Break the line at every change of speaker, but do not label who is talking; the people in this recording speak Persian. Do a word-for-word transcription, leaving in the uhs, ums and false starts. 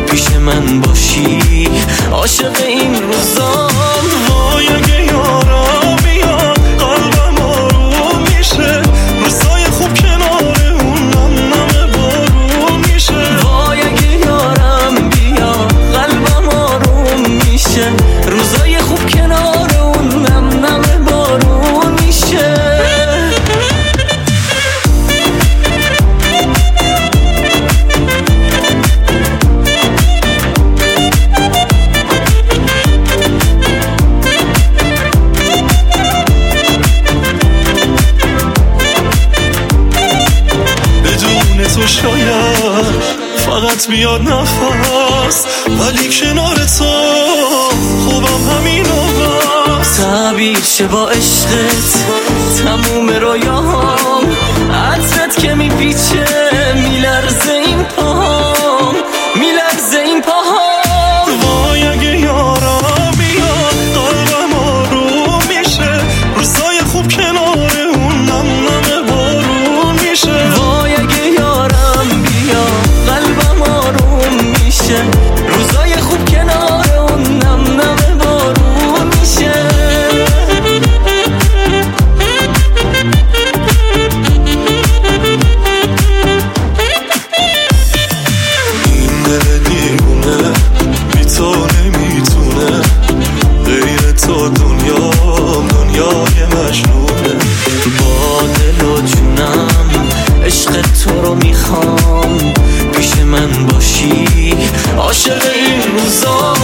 پیش من باشی، عاشق این روزام.
وای اگه یارم بیاد قلبم آروم میشه، روزای خوب کنار اون نم نم بارون میشه.
وای اگه یارم بیاد قلبم آروم میشه، روزای خوب کنار اون نم نم بارون میشه.
تو شاید فقط بیاد نفس، ولی کنار تو خوبم همین آواز.
تعبیر شه با عشقت تموم رویاهام، عطرت که میپیچه میلرزه این پاهام، میلرزه این پاهام.
وای اگه یارم بیاد قلبم آروم میشه، روزای خوب کنار اون نم نم بارون میشه.
وای اگه یارم بیاد قلبم آروم میشه، روزای خوب کنار اون نم نم بارون میشه.
این دل دیوونه بی تو نمیتونه، غیر تو دنیام دنیای مجنونه.
با دل و جونم عشق تو رو میخوام، پیش من باشی، عاشق این روزا.